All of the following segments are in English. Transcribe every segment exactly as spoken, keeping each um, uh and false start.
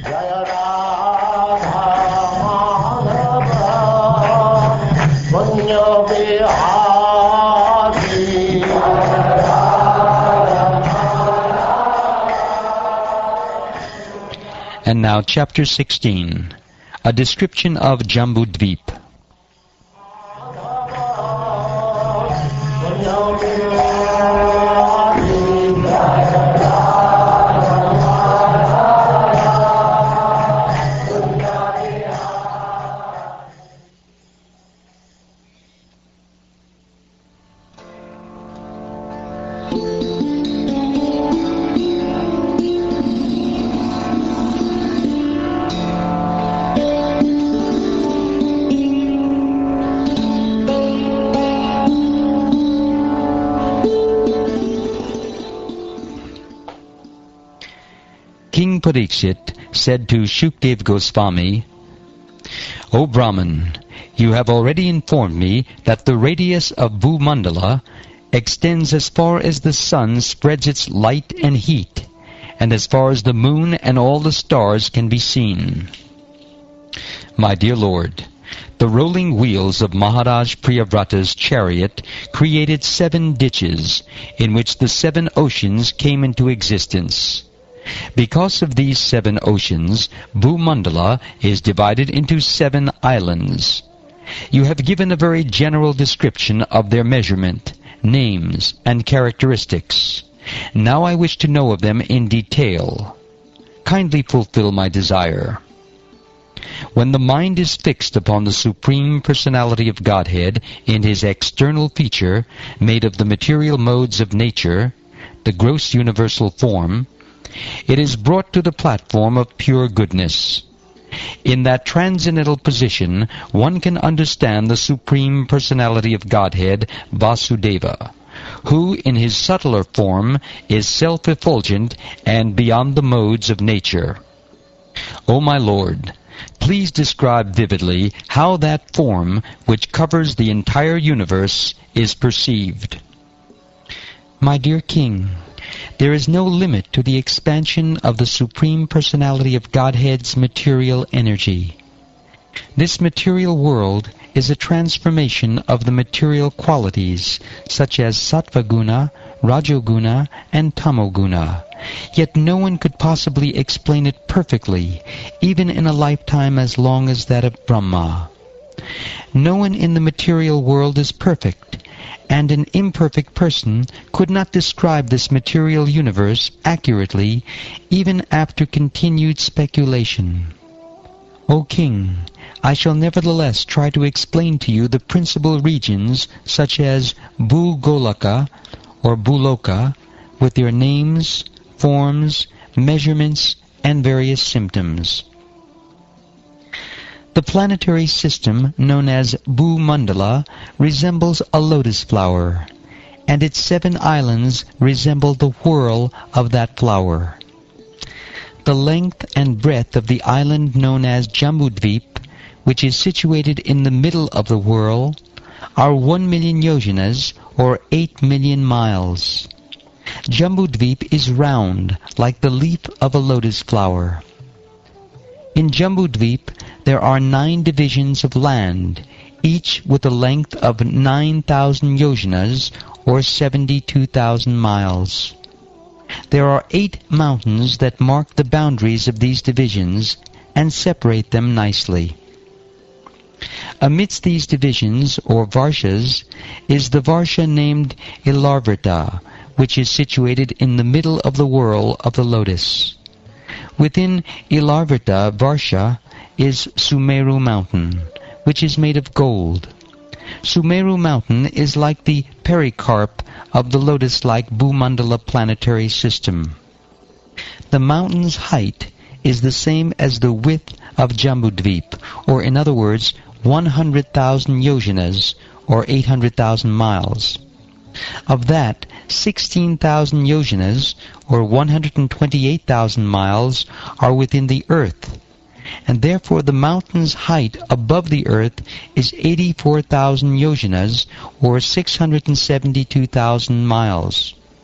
Jaya Radha Madhava Punya Bihari. And now chapter sixteen, a description of Jambudvip. King Parikshit said to Shukdev Goswami, O Brahman, you have already informed me that the radius of Bhumandala extends as far as the sun spreads its light and heat, and as far as the moon and all the stars can be seen. My dear Lord, the rolling wheels of Maharaj Priyavrata's chariot created seven ditches, in which the seven oceans came into existence. Because of these seven oceans, Bhumandala is divided into seven islands. You have given a very general description of their measurement, names, and characteristics. Now I wish to know of them in detail. Kindly fulfill my desire. When the mind is fixed upon the Supreme Personality of Godhead in His external feature, made of the material modes of nature, the gross universal form, it is brought to the platform of pure goodness. In that transcendental position, one can understand the Supreme Personality of Godhead, Vasudeva, who in his subtler form is self-effulgent and beyond the modes of nature. O my Lord, please describe vividly how that form, which covers the entire universe, is perceived. My dear King, there is no limit to the expansion of the Supreme Personality of Godhead's material energy. This material world is a transformation of the material qualities, such as Sattva-guna, Rajoguna, and Tamoguna. Yet no one could possibly explain it perfectly, even in a lifetime as long as that of Brahma. No one in the material world is perfect, and an imperfect person could not describe this material universe accurately even after continued speculation. O King, I shall nevertheless try to explain to you the principal regions such as Bhu-Golaka or Bhuloka with their names, forms, measurements, and various symptoms. The planetary system known as Bhumandala resembles a lotus flower, and its seven islands resemble the whorl of that flower. The length and breadth of the island known as Jambudvip, which is situated in the middle of the whorl, are one million yojanas, or eight million miles. Jambudvip is round, like the leaf of a lotus flower. In Jambudvip, there are nine divisions of land, each with a length of nine thousand yojanas, or seventy-two thousand miles. There are eight mountains that mark the boundaries of these divisions and separate them nicely. Amidst these divisions, or varshas, is the varsha named Ilarvrta, which is situated in the middle of the whorl of the lotus. Within Ilarvrta Varsha is Sumeru mountain, which is made of gold. Sumeru mountain is like the pericarp of the lotus-like Bhumandala planetary system. The mountain's height is the same as the width of Jambudvip, or in other words, one hundred thousand yojanas, or eight hundred thousand miles. Of that, sixteen thousand yojanas, or one hundred twenty-eight thousand miles, are within the earth, and therefore the mountain's height above the earth is eighty-four thousand yojanas, or six hundred seventy-two thousand miles.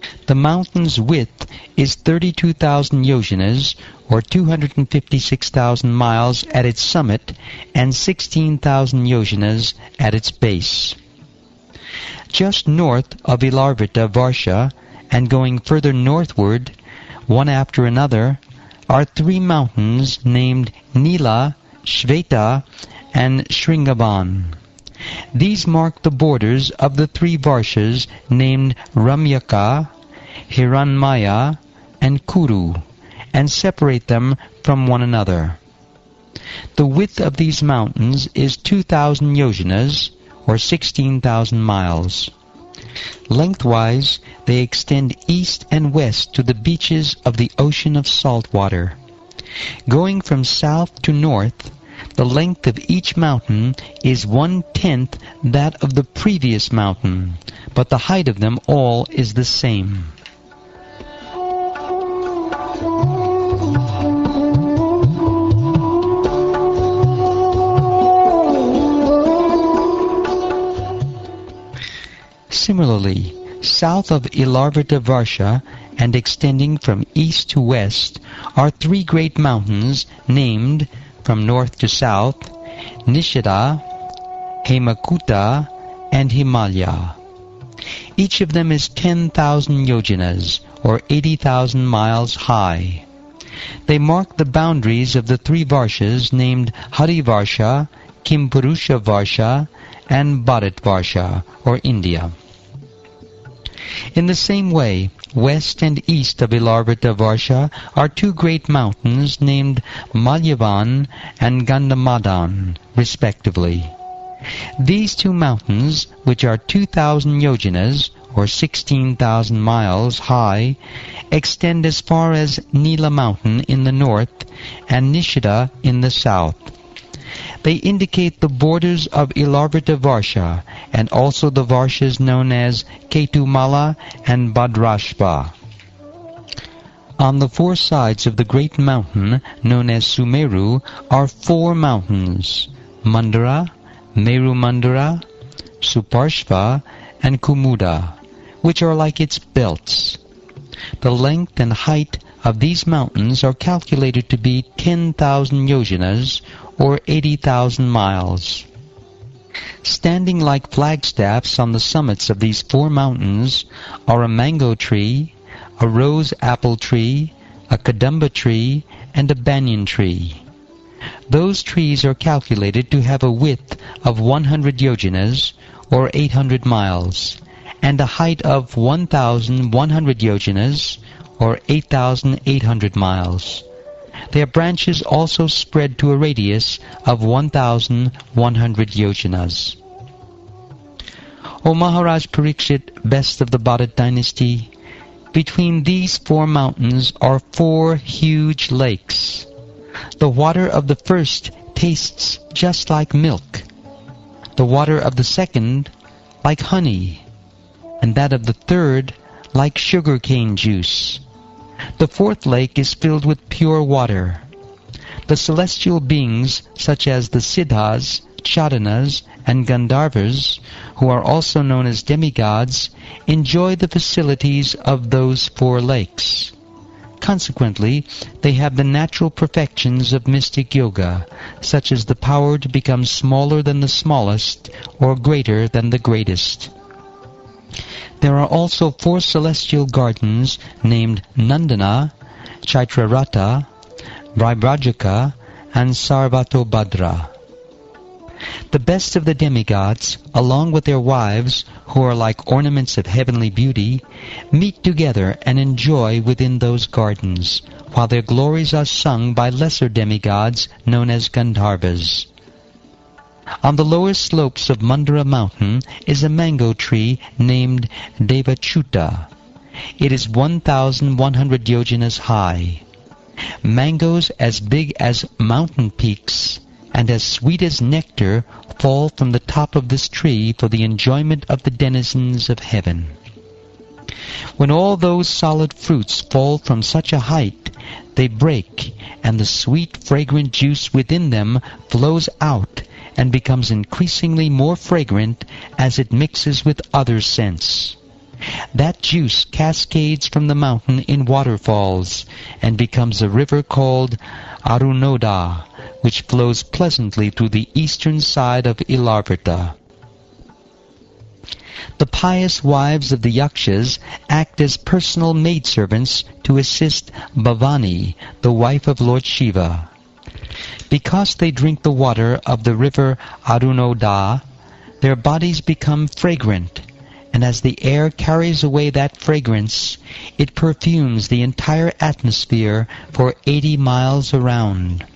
The mountain's width is thirty-two thousand yojanas, or two hundred fifty-six thousand miles at its summit, and sixteen thousand yojanas at its base. Just north of Ilarvita Varsha, and going further northward, one after another, are three mountains named Nila, Shveta, and Shringavan. These mark the borders of the three Varshas named Ramyaka, Hiranmaya, and Kuru, and separate them from one another. The width of these mountains is two thousand yojanas, or sixteen thousand miles. Lengthwise, they extend east and west to the beaches of the ocean of salt water. Going from south to north, the length of each mountain is one-tenth that of the previous mountain, but the height of them all is the same. Similarly, south of Ilarvita Varsha and extending from east to west are three great mountains named, from north to south, Nishada, Hemakuta, and Himalaya. Each of them is ten thousand yojanas, or eighty thousand miles high. They mark the boundaries of the three Varshas named Harivarsha, Kimpurusha Varsha, and Bharat Varsha, or India. In the same way, west and east of Ilarvita Varsha are two great mountains named Malyavan and Gandhamadan, respectively. These two mountains, which are two thousand yojanas, or sixteen thousand miles high, extend as far as Nila Mountain in the north and Nishada in the south. They indicate the borders of Ilarvita Varsha, and also the Varshas known as Ketumala and Bhadrashva. On the four sides of the great mountain known as Sumeru are four mountains, Mandara, Meru Mandara, Suparshva, and Kumuda, which are like its belts. The length and height of these mountains are calculated to be ten thousand yojanas, or eighty thousand miles. Standing like flagstaffs on the summits of these four mountains are a mango tree, a rose apple tree, a kadamba tree, and a banyan tree. Those trees are calculated to have a width of one hundred yojanas, or eight hundred miles, and a height of one thousand one hundred yojanas, or eight thousand eight hundred miles. Their branches also spread to a radius of one thousand one hundred yojanas. O Maharaj Parikshit, best of the Bharat dynasty, between these four mountains are four huge lakes. The water of the first tastes just like milk, the water of the second like honey, and that of the third like sugar cane juice. The fourth lake is filled with pure water. The celestial beings, such as the Siddhas, Chadanas, and Gandharvas, who are also known as demigods, enjoy the facilities of those four lakes. Consequently, they have the natural perfections of mystic yoga, such as the power to become smaller than the smallest, or greater than the greatest. There are also four celestial gardens named Nandana, Chaitrarata, Vraibrajaka, and Sarvatobhadra. The best of the demigods, along with their wives, who are like ornaments of heavenly beauty, meet together and enjoy within those gardens, while their glories are sung by lesser demigods known as Gandharvas. On the lower slopes of Mandara mountain is a mango tree named Devachuta. It is one thousand one hundred yojanas high. Mangoes as big as mountain peaks and as sweet as nectar fall from the top of this tree for the enjoyment of the denizens of heaven. When all those solid fruits fall from such a height, they break, and the sweet, fragrant juice within them flows out and becomes increasingly more fragrant as it mixes with other scents. That juice cascades from the mountain in waterfalls and becomes a river called Arunoda, which flows pleasantly through the eastern side of Ilarvata. The pious wives of the Yakshas act as personal maidservants to assist Bhavani, the wife of Lord Shiva. Because they drink the water of the river Arunoda, their bodies become fragrant, and as the air carries away that fragrance, it perfumes the entire atmosphere for eighty miles around.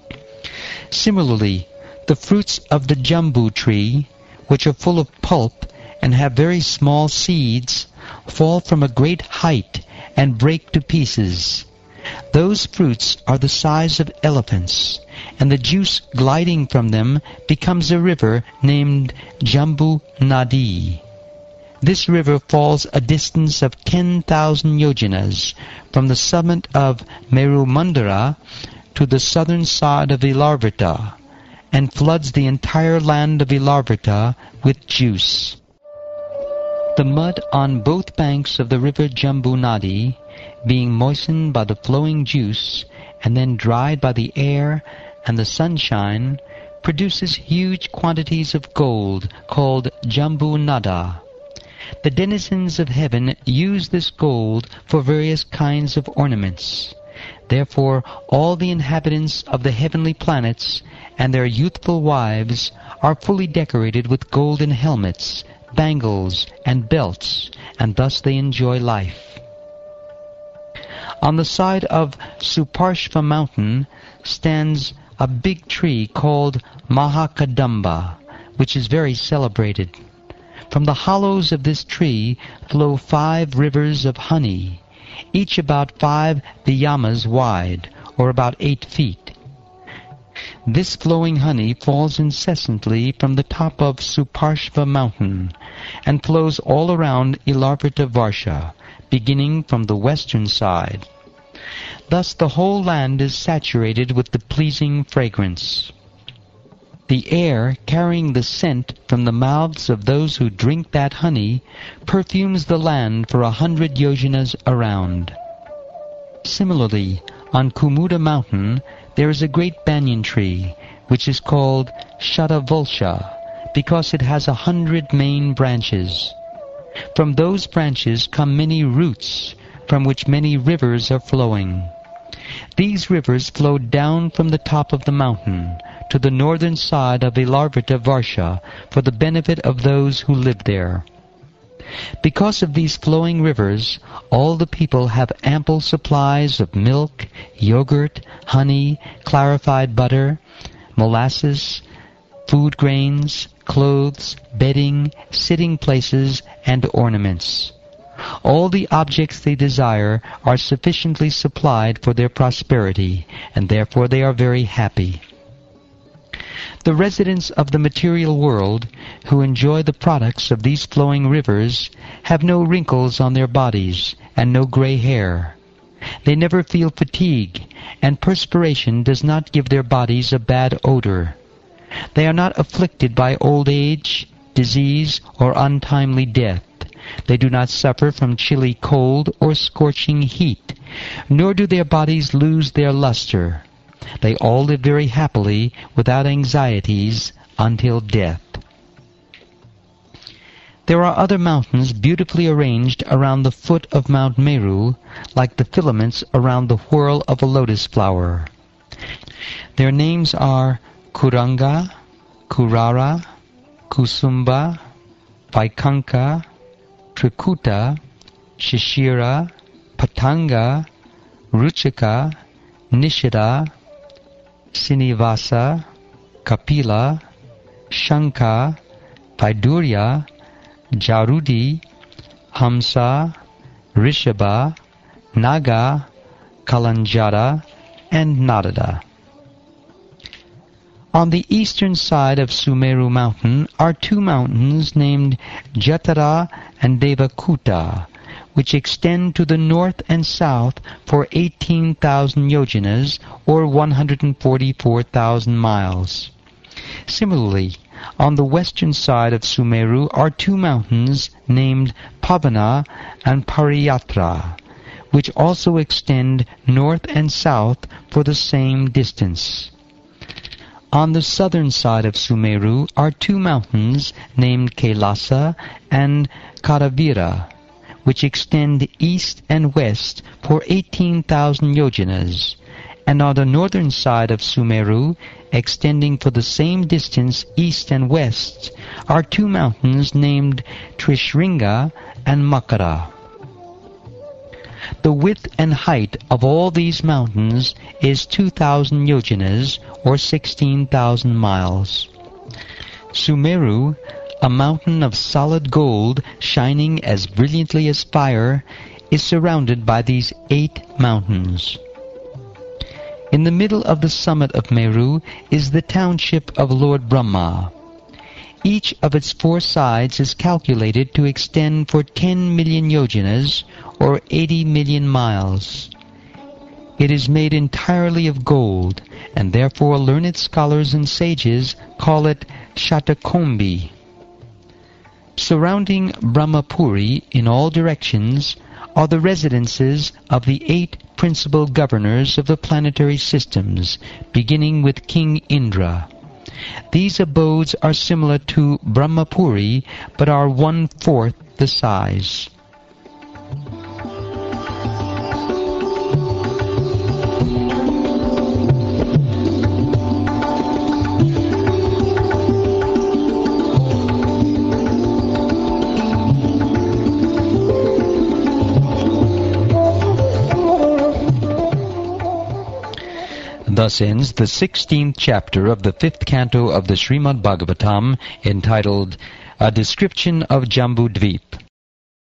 Similarly, the fruits of the jambu tree, which are full of pulp and have very small seeds, fall from a great height and break to pieces. Those fruits are the size of elephants, and the juice gliding from them becomes a river named Jambu Nadi. This river falls a distance of ten thousand yojanas from the summit of Merumandara to the southern side of Ilarvata, and floods the entire land of Ilarvata with juice. The mud on both banks of the river Jambu Nadi, being moistened by the flowing juice and then dried by the air and the sunshine, produces huge quantities of gold called Jambu Nada. The denizens of heaven use this gold for various kinds of ornaments. Therefore all the inhabitants of the heavenly planets and their youthful wives are fully decorated with golden helmets, bangles, and belts, and thus they enjoy life. On the side of Suparshva mountain stands a big tree called Mahakadamba, which is very celebrated. From the hollows of this tree flow five rivers of honey, each about five viyamas wide, or about eight feet. This flowing honey falls incessantly from the top of Suparshva mountain, and flows all around Ilarvata Varsha, beginning from the western side. Thus the whole land is saturated with the pleasing fragrance. The air, carrying the scent from the mouths of those who drink that honey, perfumes the land for a hundred yojanas around. Similarly, on Kumuda mountain there is a great banyan tree, which is called Shatavalsha, because it has a hundred main branches. From those branches come many roots, from which many rivers are flowing. These rivers flow down from the top of the mountain to the northern side of Ilarvata Varsha for the benefit of those who live there. Because of these flowing rivers, all the people have ample supplies of milk, yogurt, honey, clarified butter, molasses, food grains, clothes, bedding, sitting places, and ornaments. All the objects they desire are sufficiently supplied for their prosperity, and therefore they are very happy. The residents of the material world, who enjoy the products of these flowing rivers, have no wrinkles on their bodies and no gray hair. They never feel fatigue, and perspiration does not give their bodies a bad odor. They are not afflicted by old age, disease, or untimely death. They do not suffer from chilly cold or scorching heat, nor do their bodies lose their luster. They all live very happily without anxieties until death. There are other mountains beautifully arranged around the foot of Mount Meru, like the filaments around the whorl of a lotus flower. Their names are Kuranga, Kurara, Kusumba, Vaikanka, Trikuta, Shishira, Patanga, Ruchika, Nishida, Sinivasa, Kapila, Shanka, Vaidurya, Jarudi, Hamsa, Rishabha, Naga, Kalanjara, and Nadada. On the eastern side of Sumeru mountain are two mountains named Jatara and Devakuta, which extend to the north and south for eighteen thousand yojanas, or one hundred forty-four thousand miles. Similarly, on the western side of Sumeru are two mountains named Pavana and Pariyatra, which also extend north and south for the same distance. On the southern side of Sumeru are two mountains named Kailasa and Karavira, which extend east and west for eighteen thousand yojanas, and on the northern side of Sumeru, extending for the same distance east and west, are two mountains named Trishringa and Makara. The width and height of all these mountains is two thousand yojanas, or sixteen thousand miles. Sumeru, a mountain of solid gold shining as brilliantly as fire, is surrounded by these eight mountains. In the middle of the summit of Meru is the township of Lord Brahma. Each of its four sides is calculated to extend for ten million yojanas, or eighty million miles. It is made entirely of gold, and therefore learned scholars and sages call it Shatakombi. Surrounding Brahmapuri in all directions are the residences of the eight principal governors of the planetary systems, beginning with King Indra. These abodes are similar to Brahmapuri, but are one-fourth the size. Thus ends the sixteenth chapter of the fifth canto of the Srimad Bhagavatam, entitled A Description of Jambudvip.